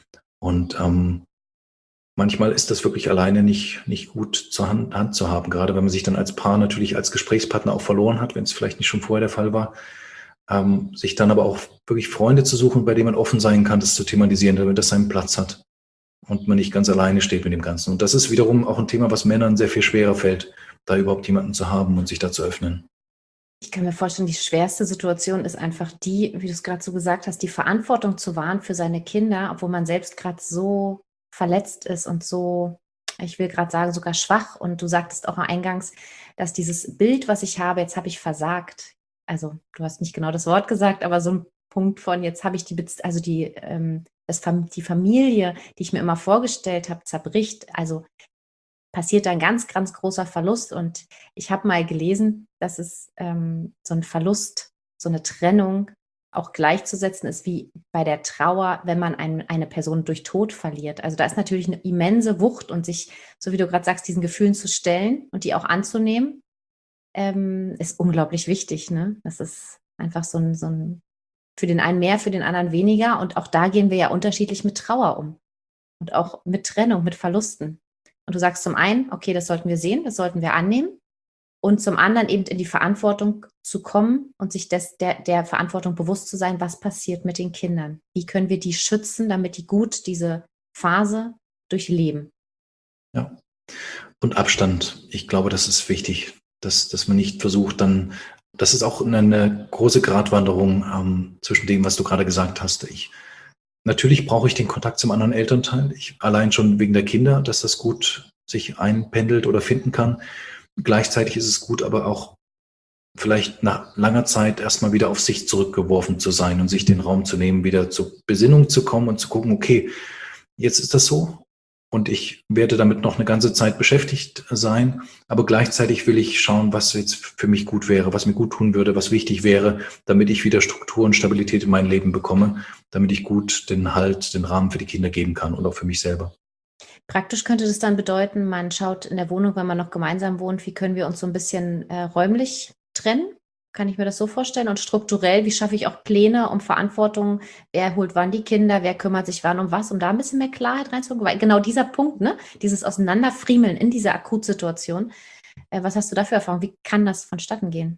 Und ähm, manchmal ist das wirklich alleine nicht, nicht gut zur Hand, Hand zu haben, gerade wenn man sich dann als Paar natürlich als Gesprächspartner auch verloren hat, wenn es vielleicht nicht schon vorher der Fall war, ähm, sich dann aber auch wirklich Freunde zu suchen, bei denen man offen sein kann, das zu thematisieren, damit das seinen Platz hat. Und man nicht ganz alleine steht mit dem Ganzen. Und das ist wiederum auch ein Thema, was Männern sehr viel schwerer fällt, da überhaupt jemanden zu haben und sich da zu öffnen.
Ich kann mir vorstellen, die schwerste Situation ist einfach die, wie du es gerade so gesagt hast, die Verantwortung zu wahren für seine Kinder, obwohl man selbst gerade so verletzt ist und so, ich will gerade sagen, sogar schwach. Und du sagtest auch eingangs, dass dieses Bild, was ich habe, jetzt habe ich versagt. Also du hast nicht genau das Wort gesagt, aber so ein Punkt von, jetzt habe ich die, also die, ähm, das, die Familie, die ich mir immer vorgestellt habe, zerbricht. Also passiert da ein ganz, ganz großer Verlust. Und ich habe mal gelesen, dass es ähm, so ein Verlust, so eine Trennung auch gleichzusetzen ist wie bei der Trauer, wenn man ein, eine Person durch Tod verliert. Also da ist natürlich eine immense Wucht und sich, so wie du gerade sagst, diesen Gefühlen zu stellen und die auch anzunehmen, ähm, ist unglaublich wichtig. Ne? Das ist einfach so ein, so ein für den einen mehr, für den anderen weniger. Und auch da gehen wir ja unterschiedlich mit Trauer um. Und auch mit Trennung, mit Verlusten. Und du sagst zum einen, okay, das sollten wir sehen, das sollten wir annehmen. Und zum anderen eben in die Verantwortung zu kommen und sich des, der, der Verantwortung bewusst zu sein, was passiert mit den Kindern. Wie können wir die schützen, damit die gut diese Phase durchleben.
Ja. Und Abstand. Ich glaube, das ist wichtig, dass, dass man nicht versucht, dann das ist auch eine große Gratwanderung ähm, zwischen dem, was du gerade gesagt hast. Ich, natürlich brauche ich den Kontakt zum anderen Elternteil. Ich, allein schon wegen der Kinder, dass das gut sich einpendelt oder finden kann. Gleichzeitig ist es gut, aber auch vielleicht nach langer Zeit erstmal wieder auf sich zurückgeworfen zu sein und sich den Raum zu nehmen, wieder zur Besinnung zu kommen und zu gucken, okay, jetzt ist das so. Und ich werde damit noch eine ganze Zeit beschäftigt sein. Aber gleichzeitig will ich schauen, was jetzt für mich gut wäre, was mir gut tun würde, was wichtig wäre, damit ich wieder Struktur und Stabilität in mein Leben bekomme, damit ich gut den Halt, den Rahmen für die Kinder geben kann und auch für mich selber.
Praktisch könnte das dann bedeuten, man schaut in der Wohnung, wenn man noch gemeinsam wohnt, wie können wir uns so ein bisschen äh, räumlich trennen? Kann ich mir das so vorstellen? Und strukturell, wie schaffe ich auch Pläne um Verantwortung? Wer holt wann die Kinder? Wer kümmert sich wann um was? Um da ein bisschen mehr Klarheit reinzubringen. Weil genau dieser Punkt, ne, dieses Auseinanderfriemeln in dieser Akutsituation. Äh, was hast du da für Erfahrung? Wie kann das vonstatten gehen?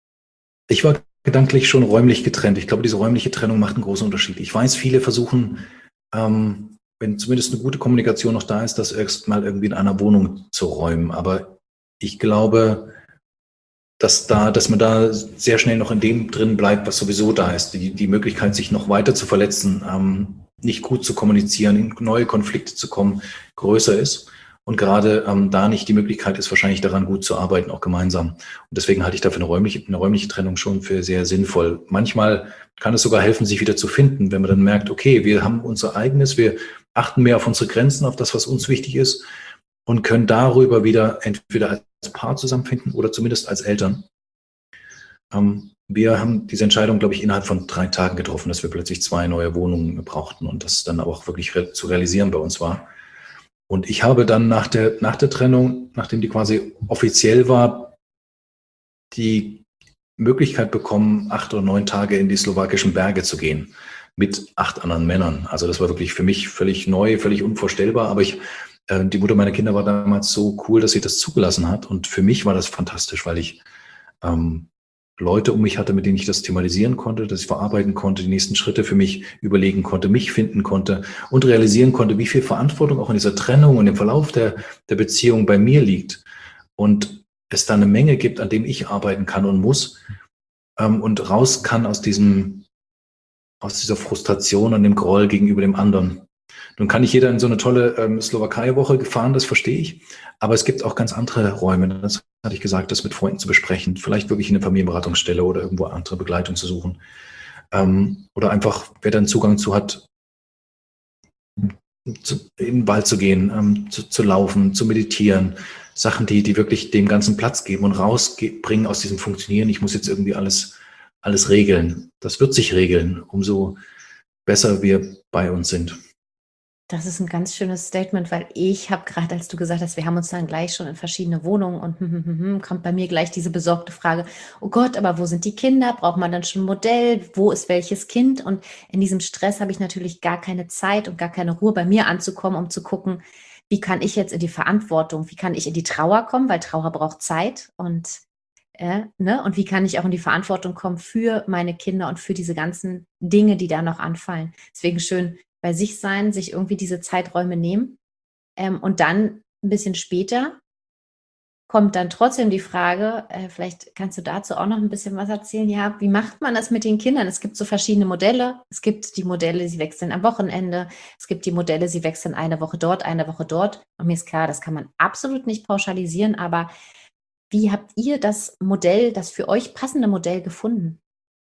Ich war gedanklich schon räumlich getrennt. Ich glaube, diese räumliche Trennung macht einen großen Unterschied. Ich weiß, viele versuchen, ähm, wenn zumindest eine gute Kommunikation noch da ist, das erst mal irgendwie in einer Wohnung zu räumen. Aber ich glaube, dass da, dass man da sehr schnell noch in dem drin bleibt, was sowieso da ist. Die, die Möglichkeit, sich noch weiter zu verletzen, ähm, nicht gut zu kommunizieren, in neue Konflikte zu kommen, größer ist. und gerade ähm, da nicht die Möglichkeit ist, wahrscheinlich daran gut zu arbeiten, auch gemeinsam. Und deswegen halte ich dafür eine räumliche, eine räumliche Trennung schon für sehr sinnvoll. Manchmal kann es sogar helfen, sich wieder zu finden, wenn man dann merkt, okay, wir haben unser eigenes, wir achten mehr auf unsere Grenzen, auf das, was uns wichtig ist und können darüber wieder entweder als Paar zusammenfinden oder zumindest als Eltern. Ähm, wir haben diese Entscheidung, glaube ich, innerhalb von drei Tagen getroffen, dass wir plötzlich zwei neue Wohnungen brauchten und das dann auch wirklich re- zu realisieren bei uns war. Und ich habe dann nach der, nach der Trennung, nachdem die quasi offiziell war, die Möglichkeit bekommen, acht oder neun Tage in die slowakischen Berge zu gehen mit acht anderen Männern. Also das war wirklich für mich völlig neu, völlig unvorstellbar. Aber ich, äh, die Mutter meiner Kinder war damals so cool, dass sie das zugelassen hat. Und für mich war das fantastisch, weil ich ähm, Leute um mich hatte, mit denen ich das thematisieren konnte, dass ich verarbeiten konnte, die nächsten Schritte für mich überlegen konnte, mich finden konnte und realisieren konnte, wie viel Verantwortung auch in dieser Trennung und im Verlauf der, der Beziehung bei mir liegt. Und es da eine Menge gibt, an dem ich arbeiten kann und muss ähm, und raus kann aus diesem, aus dieser Frustration und dem Groll gegenüber dem anderen. Nun kann nicht jeder in so eine tolle ähm, Slowakei-Woche fahren, das verstehe ich. Aber es gibt auch ganz andere Räume, das hatte ich gesagt, das mit Freunden zu besprechen, vielleicht wirklich in eine Familienberatungsstelle oder irgendwo andere Begleitung zu suchen. Ähm, oder einfach, wer dann Zugang zu hat, zu, in den Wald zu gehen, ähm, zu, zu laufen, zu meditieren. Sachen, die, die wirklich dem ganzen Platz geben und rausbringen aus diesem Funktionieren. Ich muss jetzt irgendwie alles, alles regeln. Das wird sich regeln, umso besser wir bei uns sind.
Das ist ein ganz schönes Statement, weil ich habe gerade, als du gesagt hast, wir haben uns dann gleich schon in verschiedene Wohnungen und hm, hm, hm, hm, kommt bei mir gleich diese besorgte Frage, oh Gott, aber wo sind die Kinder? Braucht man dann schon ein Modell? Wo ist welches Kind? Und in diesem Stress habe ich natürlich gar keine Zeit und gar keine Ruhe, bei mir anzukommen, um zu gucken, wie kann ich jetzt in die Verantwortung, wie kann ich in die Trauer kommen, weil Trauer braucht Zeit und äh, ne? Und wie kann ich auch in die Verantwortung kommen für meine Kinder und für diese ganzen Dinge, die da noch anfallen. Deswegen schön bei sich sein, sich irgendwie diese Zeiträume nehmen. Ähm, und dann ein bisschen später kommt dann trotzdem die Frage, äh, vielleicht kannst du dazu auch noch ein bisschen was erzählen. Ja, wie macht man das mit den Kindern? Es gibt so verschiedene Modelle. Es gibt die Modelle, sie wechseln am Wochenende. Es gibt die Modelle, sie wechseln eine Woche dort, eine Woche dort. Und mir ist klar, das kann man absolut nicht pauschalisieren, aber wie habt ihr das Modell, das für euch passende Modell gefunden?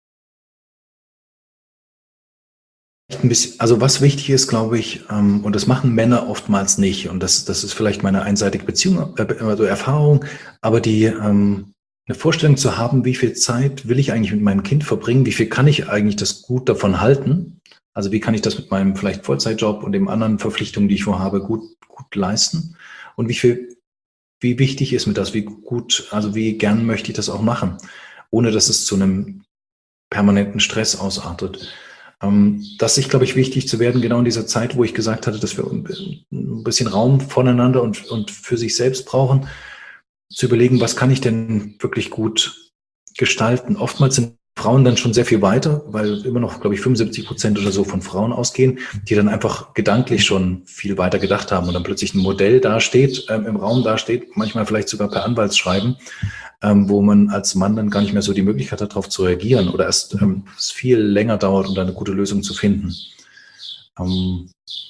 Ein bisschen, also was wichtig ist, glaube ich, ähm, und das machen Männer oftmals nicht, und das, das ist vielleicht meine einseitige Beziehung, äh, also Erfahrung, aber die ähm, eine Vorstellung zu haben, wie viel Zeit will ich eigentlich mit meinem Kind verbringen, wie viel kann ich eigentlich das gut davon halten, also wie kann ich das mit meinem vielleicht Vollzeitjob und den anderen Verpflichtungen, die ich vorhabe, gut, gut leisten und wie viel, wie wichtig ist mir das, wie gut, also wie gern möchte ich das auch machen, ohne dass es zu einem permanenten Stress ausartet. Ähm, das ist, glaube ich, wichtig zu werden, genau in dieser Zeit, wo ich gesagt hatte, dass wir ein bisschen Raum voneinander und, und für sich selbst brauchen, zu überlegen, was kann ich denn wirklich gut gestalten. Oftmals sind Frauen dann schon sehr viel weiter, weil immer noch, glaube ich, fünfundsiebzig Prozent oder so von Frauen ausgehen, die dann einfach gedanklich schon viel weiter gedacht haben und dann plötzlich ein Modell dasteht, ähm, im Raum dasteht, manchmal vielleicht sogar per Anwaltsschreiben, ähm, wo man als Mann dann gar nicht mehr so die Möglichkeit hat, darauf zu reagieren oder erst ähm, es viel länger dauert, um da eine gute Lösung zu finden. Ähm,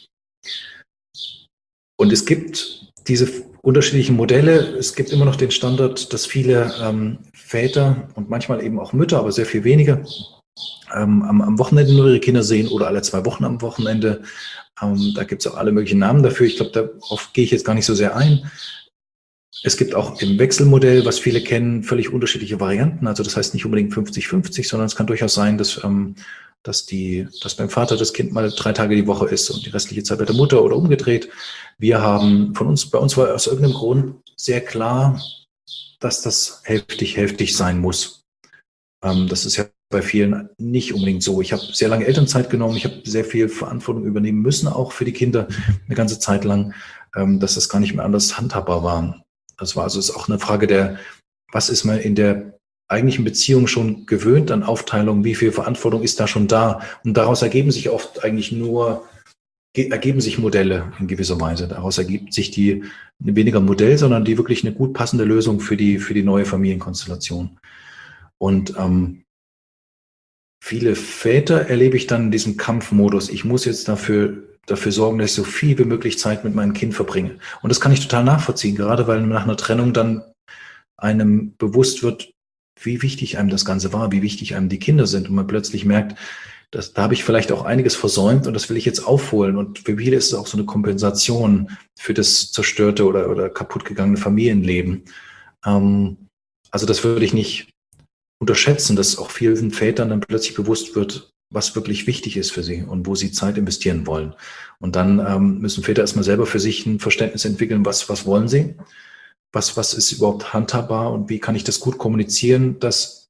und es gibt diese unterschiedlichen Modelle. Es gibt immer noch den Standard, dass viele ähm, Väter und manchmal eben auch Mütter, aber sehr viel weniger, ähm, am, am Wochenende nur ihre Kinder sehen oder alle zwei Wochen am Wochenende. Ähm, da gibt es auch alle möglichen Namen dafür. Ich glaube, darauf gehe ich jetzt gar nicht so sehr ein. Es gibt auch im Wechselmodell, was viele kennen, völlig unterschiedliche Varianten. Also das heißt nicht unbedingt fünfzig fünfzig, sondern es kann durchaus sein, dass, ähm, dass, die, dass beim Vater das Kind mal drei Tage die Woche ist und die restliche Zeit bei der Mutter oder umgedreht. Wir haben von uns, bei uns war aus irgendeinem Grund sehr klar, dass das hälftig, hälftig sein muss. Ähm, das ist ja bei vielen nicht unbedingt so. Ich habe sehr lange Elternzeit genommen, ich habe sehr viel Verantwortung übernehmen müssen, auch für die Kinder, eine ganze Zeit lang, ähm, dass das gar nicht mehr anders handhabbar war. Das war also ist auch eine Frage der, was ist man in der eigentlichen Beziehung schon gewöhnt an Aufteilung, wie viel Verantwortung ist da schon da? Und daraus ergeben sich oft eigentlich nur, ergeben sich Modelle in gewisser Weise. Daraus ergibt sich die weniger Modell, sondern die wirklich eine gut passende Lösung für die, für die neue Familienkonstellation. Und ähm, viele Väter erlebe ich dann in diesem Kampfmodus. Ich muss jetzt dafür dafür sorgen, dass ich so viel wie möglich Zeit mit meinem Kind verbringe. Und das kann ich total nachvollziehen, gerade weil nach einer Trennung dann einem bewusst wird, wie wichtig einem das Ganze war, wie wichtig einem die Kinder sind und man plötzlich merkt, dass, da habe ich vielleicht auch einiges versäumt und das will ich jetzt aufholen. Und für viele ist es auch so eine Kompensation für das zerstörte oder, oder kaputtgegangene Familienleben. Ähm, also das würde ich nicht unterschätzen, dass auch vielen Vätern dann plötzlich bewusst wird, was wirklich wichtig ist für sie und wo sie Zeit investieren wollen. Und dann ähm, müssen Väter erstmal selber für sich ein Verständnis entwickeln, was, was wollen sie, was, was ist überhaupt handhabbar und wie kann ich das gut kommunizieren, dass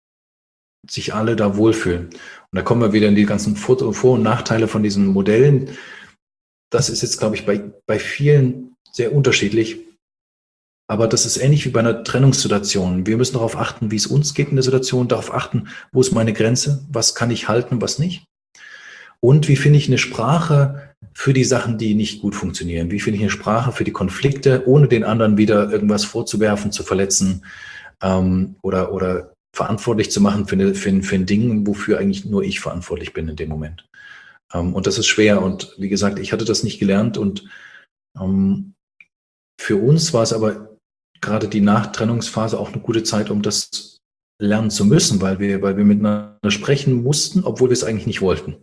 sich alle da wohlfühlen. Und da kommen wir wieder in die ganzen Vor- und Nachteile von diesen Modellen. Das ist jetzt, glaube ich, bei, bei vielen sehr unterschiedlich. Aber das ist ähnlich wie bei einer Trennungssituation. Wir müssen darauf achten, wie es uns geht in der Situation, darauf achten, wo ist meine Grenze, was kann ich halten, was nicht. Und wie finde ich eine Sprache für die Sachen, die nicht gut funktionieren? Wie finde ich eine Sprache für die Konflikte, ohne den anderen wieder irgendwas vorzuwerfen, zu verletzen ähm, oder, oder verantwortlich zu machen für, eine, für, ein, für ein Ding, wofür eigentlich nur ich verantwortlich bin in dem Moment. Ähm, und das ist schwer. Und wie gesagt, ich hatte das nicht gelernt. Und ähm, für uns war es aber gerade die Nachtrennungsphase auch eine gute Zeit, um das lernen zu müssen, weil wir, weil wir miteinander sprechen mussten, obwohl wir es eigentlich nicht wollten.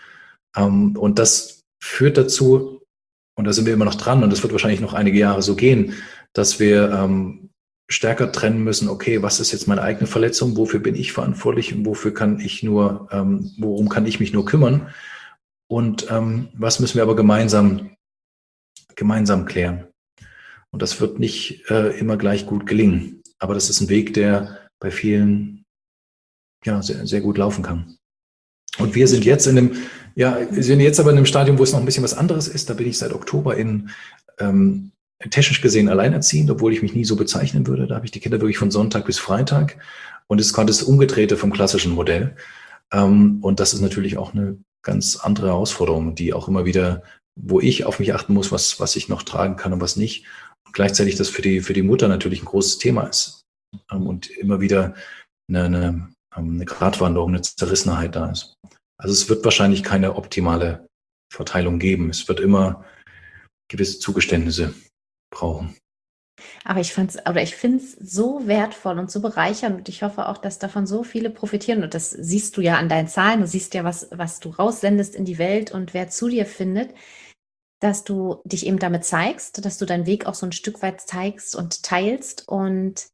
Ähm, und das führt dazu, und da sind wir immer noch dran, und das wird wahrscheinlich noch einige Jahre so gehen, dass wir ähm, stärker trennen müssen, okay, was ist jetzt meine eigene Verletzung, wofür bin ich verantwortlich und wofür kann ich nur, ähm, worum kann ich mich nur kümmern und ähm, was müssen wir aber gemeinsam, gemeinsam klären. Und das wird nicht äh, immer gleich gut gelingen. Aber das ist ein Weg, der bei vielen ja, sehr, sehr gut laufen kann. Und wir sind jetzt in einem, ja, wir sind jetzt aber in einem Stadium, wo es noch ein bisschen was anderes ist. Da bin ich seit Oktober in ähm, technisch gesehen alleinerziehend, obwohl ich mich nie so bezeichnen würde. Da habe ich die Kinder wirklich von Sonntag bis Freitag. Und es ist gerade das Umgedrehte vom klassischen Modell. Ähm, und das ist natürlich auch eine ganz andere Herausforderung, die auch immer wieder, wo ich auf mich achten muss, was, was ich noch tragen kann und was nicht. Und gleichzeitig das für die, für die Mutter natürlich ein großes Thema ist. Ähm, und immer wieder eine, eine, eine Gratwanderung, eine Zerrissenheit da ist. Also es wird wahrscheinlich keine optimale Verteilung geben. Es wird immer gewisse Zugeständnisse brauchen.
Aber ich fand's, oder ich finde es so wertvoll und so bereichernd und ich hoffe auch, dass davon so viele profitieren. Und das siehst du ja an deinen Zahlen, du siehst ja, was, was du raussendest in die Welt und wer zu dir findet, dass du dich eben damit zeigst, dass du deinen Weg auch so ein Stück weit zeigst und teilst. Und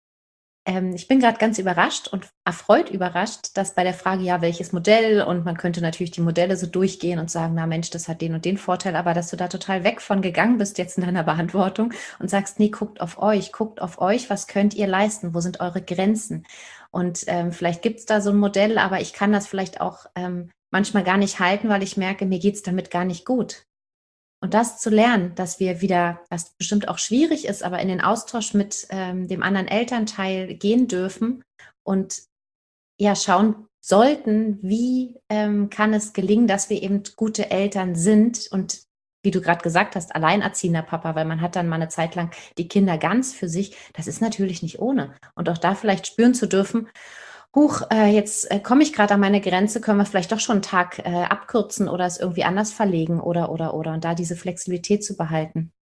ähm, ich bin gerade ganz überrascht und erfreut überrascht, dass bei der Frage, ja, welches Modell, und man könnte natürlich die Modelle so durchgehen und sagen, na Mensch, das hat den und den Vorteil, aber dass du da total weg von gegangen bist jetzt in deiner Beantwortung und sagst, nee, guckt auf euch, guckt auf euch, was könnt ihr leisten, wo sind eure Grenzen? Und ähm, vielleicht gibt es da so ein Modell, aber ich kann das vielleicht auch ähm, manchmal gar nicht halten, weil ich merke, mir geht es damit gar nicht gut. Und das zu lernen, dass wir wieder, was bestimmt auch schwierig ist, aber in den Austausch mit ähm, dem anderen Elternteil gehen dürfen und ja schauen sollten, wie ähm, kann es gelingen, dass wir eben gute Eltern sind und wie du gerade gesagt hast, alleinerziehender Papa, weil man hat dann mal eine Zeit lang die Kinder ganz für sich. Das ist natürlich nicht ohne. Und auch da vielleicht spüren zu dürfen, huch, äh, jetzt äh, komme ich gerade an meine Grenze, können wir vielleicht doch schon einen Tag äh, abkürzen oder es irgendwie anders verlegen oder, oder, oder. Und da diese Flexibilität zu behalten.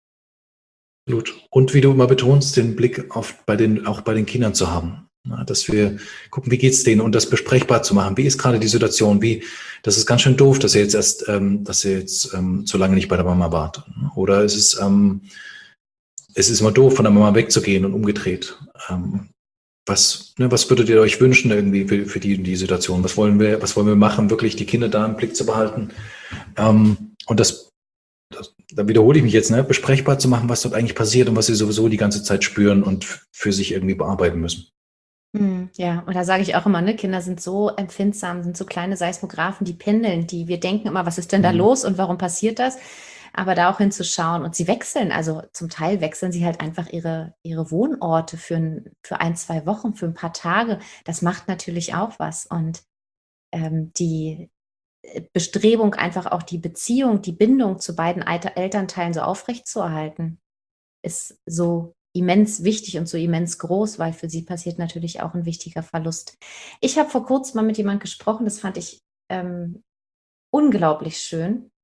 Absolut. Und wie du immer betonst, den Blick auf bei den, auch bei den Kindern zu haben. Ja, dass wir gucken, wie geht's denen und das besprechbar zu machen. Wie ist gerade die Situation? Wie, das ist ganz schön doof, dass ihr jetzt erst, ähm, dass ihr jetzt ähm, so lange nicht bei der Mama wart. Oder es ist, ähm, es ist immer doof, von der Mama wegzugehen und umgedreht. Ähm, was, ne, was würdet ihr euch wünschen irgendwie für, für die, die Situation? Was wollen wir, was wollen wir machen, wirklich die Kinder da im Blick zu behalten? Ähm, und das, das, da wiederhole ich mich jetzt, ne, besprechbar zu machen, was dort eigentlich passiert und was sie sowieso die ganze Zeit spüren und für sich irgendwie bearbeiten müssen.
Mhm, ja, und da sage ich auch immer, ne, Kinder sind so empfindsam, sind so kleine Seismographen, die pendeln, die wir denken immer, was ist denn da
Mhm.
los und warum passiert das? Aber da auch hinzuschauen und sie wechseln, also zum Teil wechseln sie halt einfach ihre, ihre Wohnorte für ein, für ein, zwei Wochen, für ein paar Tage. Das macht natürlich auch was. Und ähm, die äh, Bestrebung, einfach auch die Beziehung, die Bindung zu beiden Eiter- Elternteilen so aufrechtzuerhalten, ist so immens wichtig und so immens groß, weil für sie passiert natürlich auch ein wichtiger Verlust. Ich habe vor Kurzem mal mit jemand gesprochen, das fand ich ähm, unglaublich schön.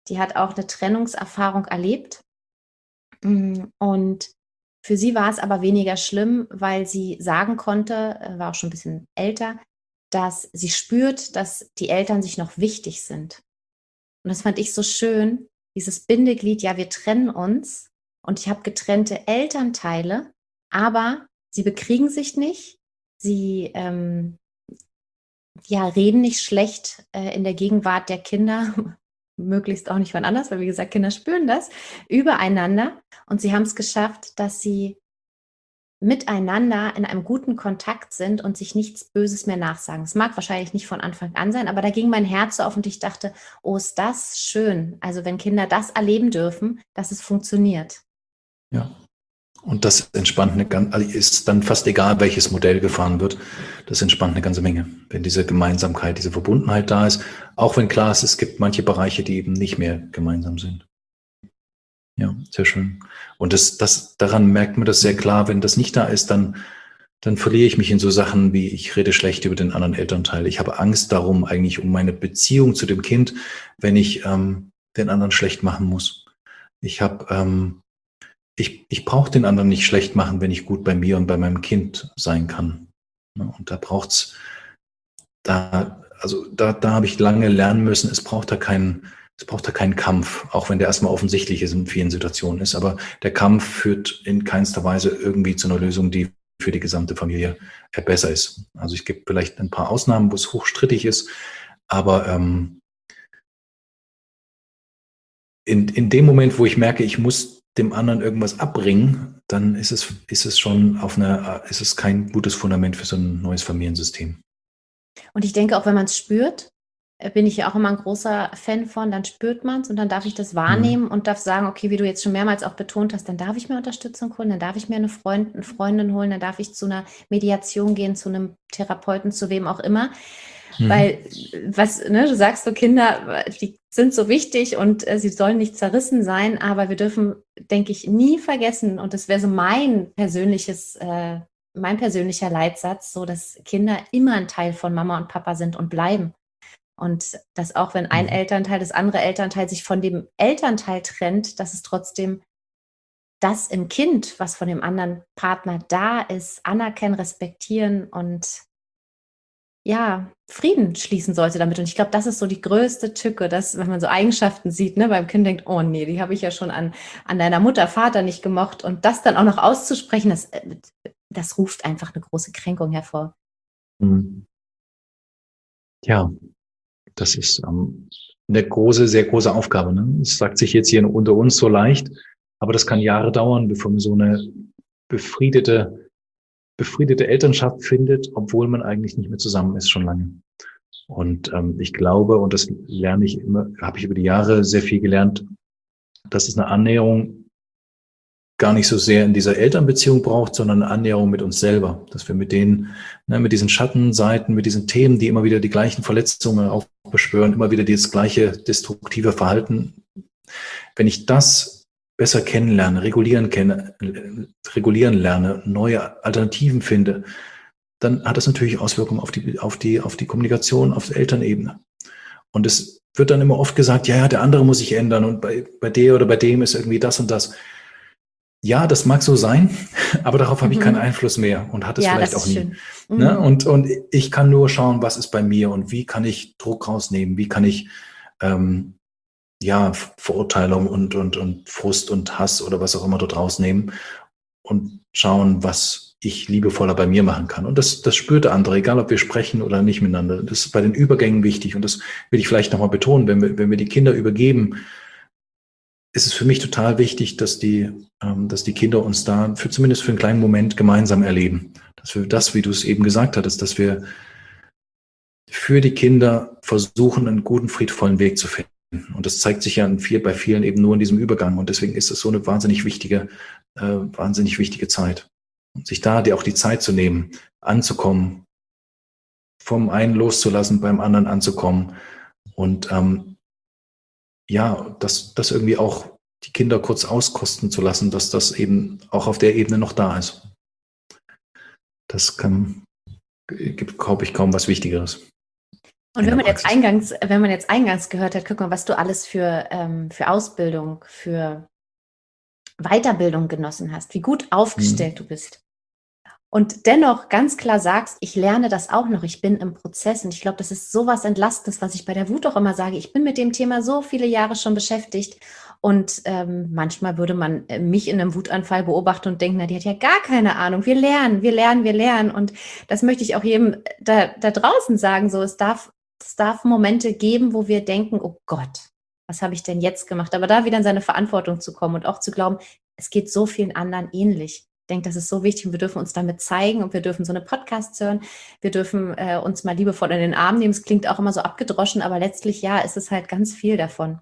die hat auch eine Trennungserfahrung erlebt. Hm, und für sie war es aber weniger schlimm, weil sie sagen konnte, äh, war auch schon ein bisschen älter, dass sie spürt, dass die Eltern sich noch wichtig sind. Und das fand ich so schön, dieses Bindeglied, ja, wir trennen uns und ich habe getrennte Elternteile, aber sie bekriegen sich nicht. Sie, ähm, ja, reden nicht schlecht, äh, in der Gegenwart der Kinder, möglichst auch nicht von anders, weil wie gesagt, Kinder spüren das, übereinander. Und sie haben es geschafft, dass sie miteinander in einem guten Kontakt sind und sich nichts Böses mehr nachsagen. Es mag wahrscheinlich nicht von Anfang an sein, aber da ging mein Herz so auf und ich dachte: „Oh, ist das schön.“ Also, wenn Kinder das erleben dürfen, dass es funktioniert.
Ja. Und das entspannt eine gan also, ist dann fast egal, welches Modell gefahren wird. Das entspannt eine ganze Menge, wenn diese Gemeinsamkeit, diese Verbundenheit da ist, auch wenn klar ist, es gibt manche Bereiche, die eben nicht mehr gemeinsam sind. Ja, sehr schön. Und das das daran merkt man das sehr klar, wenn das nicht da ist, dann dann verliere ich mich in so Sachen wie, ich rede schlecht über den anderen Elternteil. Ich habe Angst darum, eigentlich um meine Beziehung zu dem Kind, wenn ich, ähm, den anderen schlecht machen muss. Ich habe, ähm ich ich brauche den anderen nicht schlecht machen, wenn ich gut bei mir und bei meinem Kind sein kann, ne? Und da braucht's da also, da da habe ich lange lernen müssen, es braucht da keinen es braucht da keinen Kampf, auch wenn der erstmal offensichtlich ist in vielen Situationen ist. Aber der Kampf führt in keinster Weise irgendwie zu einer Lösung, die für die gesamte Familie, äh, besser ist. Also, es gibt vielleicht ein paar Ausnahmen, wo es hochstrittig ist, aber, ähm, in in dem Moment, wo ich merke, ich muss dem anderen irgendwas abbringen, dann ist es ist es schon auf 'ner ist es kein gutes Fundament für so ein neues Familiensystem.
Und ich denke, auch wenn man es spürt, äh, bin ich ja auch immer ein großer Fan von, dann spürt man es und dann darf ich das
Mhm.
wahrnehmen und darf sagen: „Okay“, wie du jetzt schon mehrmals auch betont hast, dann darf ich mir Unterstützung holen, dann darf ich mir eine Freund 'ne Freundin holen, dann darf ich zu einer Mediation gehen, zu einem Therapeuten, zu wem auch immer.
Mhm.
Weil, äh, was ne, du sagst so, Kinder, äh, die sind so wichtig und, äh, sie sollen nicht zerrissen sein, aber wir dürfen, denke ich, nie vergessen und das wäre so mein persönliches äh, mein persönlicher Leitsatz, so dass Kinder immer ein Teil von Mama und Papa sind und bleiben. Und dass auch wenn ein
Mhm.
Elternteil das andere Elternteil sich von dem Elternteil trennt, dass es trotzdem das im Kind, was von dem anderen Partner da ist, anerkennen, respektieren und ja, Frieden schließen sollte damit. Und ich glaube, das ist so die größte Tücke, dass wenn man so Eigenschaften sieht, ne, beim Kind denkt: „Oh nee, die habe ich ja schon an an deiner Mutter, Vater nicht gemocht.“ Und das dann auch noch auszusprechen, das, äh, das ruft einfach eine große Kränkung hervor.
Mhm. Ja, das ist, ähm, 'ne große sehr große Aufgabe, ne? Es sagt sich jetzt hier unter uns so leicht, aber das kann Jahre dauern, bevor man so eine befriedete befriedete Elternschaft findet, obwohl man eigentlich nicht mehr zusammen ist, schon lange. Und, ähm, ich glaube, und das lerne ich immer habe ich über die Jahre sehr viel gelernt, dass es eine Annäherung gar nicht so sehr in dieser Elternbeziehung braucht, sondern eine Annäherung mit uns selber, dass wir mit denen, ne, mit diesen Schattenseiten, mit diesen Themen, die immer wieder die gleichen Verletzungen aufbeschwören, immer wieder dieses gleiche destruktive Verhalten. Wenn ich das besser kennenlerne, regulieren kenne, äh, regulieren lerne, neue Alternativen finde, dann hat das natürlich Auswirkungen auf die, auf die, auf die Kommunikation auf der Elternebene. Und es wird dann immer oft gesagt, ja, ja, der andere muss sich ändern und bei, bei der oder bei dem ist irgendwie das und das. Ja, das mag so sein, aber darauf habe ich keinen
Mhm.
Einfluss mehr und hatte es
Ja,
vielleicht
das
auch
ist
nie.
schön.
Ne?
Mhm.
Und, und ich kann nur schauen, was ist bei mir und wie kann ich Druck rausnehmen, wie kann ich ähm, ja, Verurteilung und, und, und Frust und Hass oder was auch immer dort rausnehmen und schauen, was ich liebevoller bei mir machen kann. Und das, das spürt der andere, egal ob wir sprechen oder nicht miteinander. Das ist bei den Übergängen wichtig und das will ich vielleicht nochmal betonen, wenn wir, wenn wir die Kinder übergeben, ist es für mich total wichtig, dass die, ähm, dass die Kinder uns da für zumindest für einen kleinen Moment gemeinsam erleben. Dass wir das, wie du es eben gesagt hattest, dass wir für die Kinder versuchen, einen guten, friedvollen Weg zu finden. Und das zeigt sich ja in viel, bei vielen eben nur in diesem Übergang. Und deswegen ist es so eine wahnsinnig wichtige, äh, wahnsinnig wichtige Zeit. Und sich da die, auch die Zeit zu nehmen, anzukommen, vom einen loszulassen, beim anderen anzukommen. Und ähm, ja, das, das irgendwie auch die Kinder kurz auskosten zu lassen, dass das eben auch auf der Ebene noch da ist. Das kann, gibt, glaube ich, kaum was Wichtigeres.
Und wenn man jetzt eingangs, wenn man jetzt eingangs gehört hat, guck mal, was du alles für, ähm, für Ausbildung, für Weiterbildung genossen hast, wie gut aufgestellt mhm. du bist. Und dennoch ganz klar sagst, ich lerne das auch noch, ich bin im Prozess. Und ich glaube, das ist sowas Entlastendes, was ich bei der Wut auch immer sage. Ich bin mit dem Thema so viele Jahre schon beschäftigt. Und ähm, manchmal würde man mich in einem Wutanfall beobachten und denken, na, die hat ja gar keine Ahnung. Wir lernen, wir lernen, wir lernen. Und das möchte ich auch jedem da, da draußen sagen. So, es darf, es darf Momente geben, wo wir denken, oh Gott, was habe ich denn jetzt gemacht? Aber da wieder in seine Verantwortung zu kommen und auch zu glauben, es geht so vielen anderen ähnlich. Ich denke, das ist so wichtig und wir dürfen uns damit zeigen und wir dürfen so eine Podcasts hören. Wir dürfen äh, uns mal liebevoll in den Arm nehmen. Es klingt auch immer so abgedroschen, aber letztlich, ja, ist es halt ganz viel davon.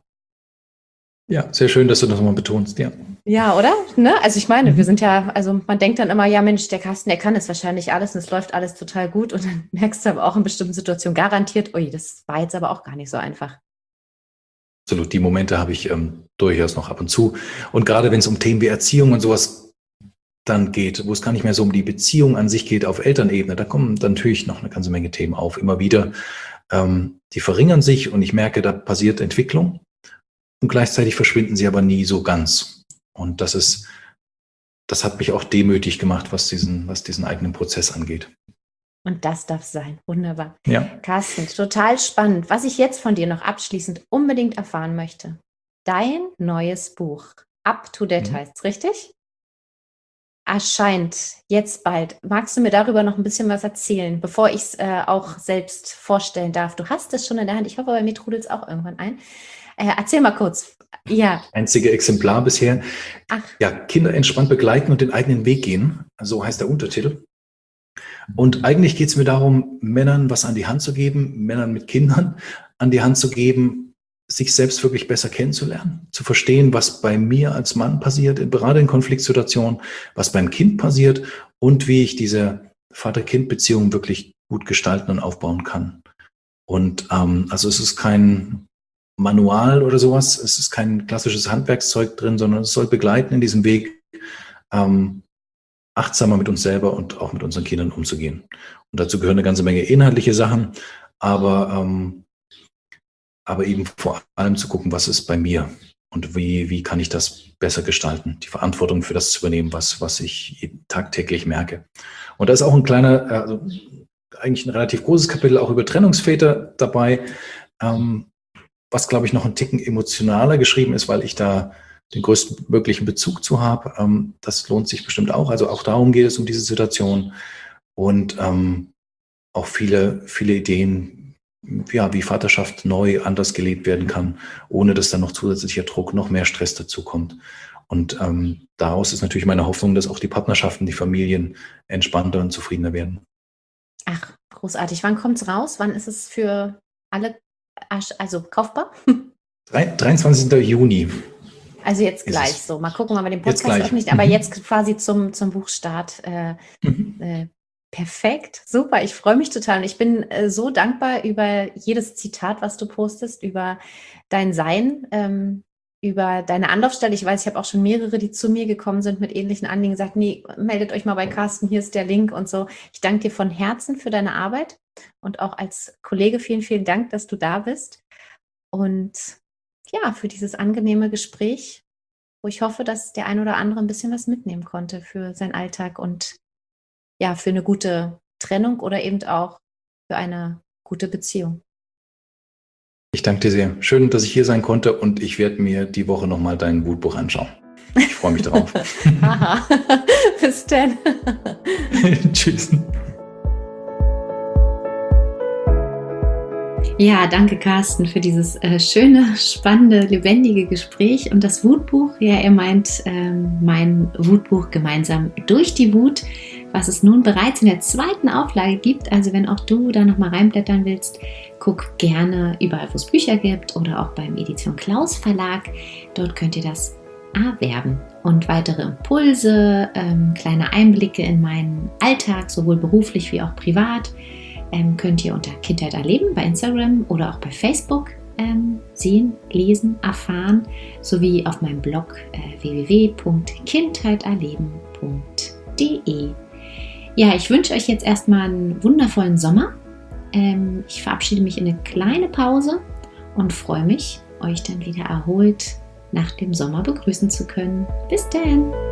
Ja, sehr schön, dass du das nochmal betonst, ja.
Ja, oder? Ne? Also ich meine, mhm. wir sind ja, also man denkt dann immer, ja Mensch, der Carsten, der kann es wahrscheinlich alles und es läuft alles total gut und dann merkst du aber auch in bestimmten Situationen garantiert, ui, das war jetzt aber auch gar nicht so einfach.
Absolut, die Momente habe ich ähm, durchaus noch ab und zu. Und gerade wenn es um Themen wie Erziehung und sowas dann geht, wo es gar nicht mehr so um die Beziehung an sich geht auf Elternebene, da kommen dann natürlich noch eine ganze Menge Themen auf, immer wieder. Ähm, die verringern sich und ich merke, da passiert Entwicklung und gleichzeitig verschwinden sie aber nie so ganz. Und das ist, das hat mich auch demütig gemacht, was diesen, was diesen eigenen Prozess angeht.
Und das darf sein. Wunderbar.
Ja.
Carsten, total spannend. Was ich jetzt von dir noch abschließend unbedingt erfahren möchte. Dein neues Buch, Up to Date mhm. heißt es, richtig? Erscheint jetzt bald. Magst du mir darüber noch ein bisschen was erzählen, bevor ich es äh, auch selbst vorstellen darf? Du hast es schon in der Hand. Ich hoffe, bei mir trudelt es auch irgendwann ein. Äh, erzähl mal kurz. Ja.
Einzige Exemplar bisher. Ach. Ja, Kinder entspannt begleiten und den eigenen Weg gehen. So heißt der Untertitel. Und eigentlich geht es mir darum, Männern was an die Hand zu geben, Männern mit Kindern an die Hand zu geben, sich selbst wirklich besser kennenzulernen, zu verstehen, was bei mir als Mann passiert, gerade in Konfliktsituationen, was beim Kind passiert und wie ich diese Vater-Kind-Beziehung wirklich gut gestalten und aufbauen kann. Und ähm, also es ist kein Manual oder sowas, es ist kein klassisches Handwerkszeug drin, sondern es soll begleiten in diesem Weg, ähm, achtsamer mit uns selber und auch mit unseren Kindern umzugehen. Und dazu gehören eine ganze Menge inhaltliche Sachen, aber, ähm, aber eben vor allem zu gucken, was ist bei mir und wie, wie kann ich das besser gestalten, die Verantwortung für das zu übernehmen, was, was ich tagtäglich merke. Und da ist auch ein kleiner, also eigentlich ein relativ großes Kapitel auch über Trennungsväter dabei, ähm, was, glaube ich, noch ein Ticken emotionaler geschrieben ist, weil ich da den größten möglichen Bezug zu habe. Ähm, das lohnt sich bestimmt auch. Also auch darum geht es, um diese Situation. Und ähm, auch viele, viele Ideen, ja, wie Vaterschaft neu anders gelebt werden kann, ohne dass dann noch zusätzlicher Druck, noch mehr Stress dazu kommt. Und ähm, daraus ist natürlich meine Hoffnung, dass auch die Partnerschaften, die Familien entspannter und zufriedener werden.
Ach, großartig. Wann kommt es raus? Wann ist es für alle, also kaufbar?
dreiundzwanzigsten Juni.
Also jetzt gleich so. Mal gucken, wann wir den Podcast veröffentlichen. Aber mhm. jetzt quasi zum, zum Buchstart. Äh, mhm. äh, perfekt, super. Ich freue mich total. Und ich bin äh, so dankbar über jedes Zitat, was du postest, über dein Sein, ähm, über deine Anlaufstelle. Ich weiß, ich habe auch schon mehrere, die zu mir gekommen sind mit ähnlichen Anliegen, gesagt, nee, meldet euch mal bei Carsten, hier ist der Link und so. Ich danke dir von Herzen für deine Arbeit und auch als Kollege vielen, vielen Dank, dass du da bist. Und ja, für dieses angenehme Gespräch, wo ich hoffe, dass der ein oder andere ein bisschen was mitnehmen konnte für seinen Alltag und ja, für eine gute Trennung oder eben auch für eine gute Beziehung.
Ich danke dir sehr. Schön, dass ich hier sein konnte und ich werde mir die Woche nochmal dein Wutbuch anschauen. Ich freue mich drauf.
Aha, bis dann.
Tschüss.
Ja, danke Carsten für dieses äh, schöne, spannende, lebendige Gespräch und das Wutbuch. Ja, er meint ähm, mein Wutbuch gemeinsam durch die Wut, was es nun bereits in der zweiten Auflage gibt. Also wenn auch du da nochmal reinblättern willst, guck gerne überall, wo es Bücher gibt oder auch beim Edition Klaus Verlag. Dort könnt ihr das erwerben. Und weitere Impulse, ähm, kleine Einblicke in meinen Alltag, sowohl beruflich wie auch privat, Ähm, könnt ihr unter Kindheit erleben bei Instagram oder auch bei Facebook ähm, sehen, lesen, erfahren, sowie auf meinem Blog äh, w w w punkt kindheiterleben punkt d e. Ja, ich wünsche euch jetzt erstmal einen wundervollen Sommer Ähm, ich verabschiede mich in eine kleine Pause und freue mich, euch dann wieder erholt nach dem Sommer begrüßen zu können. Bis dann!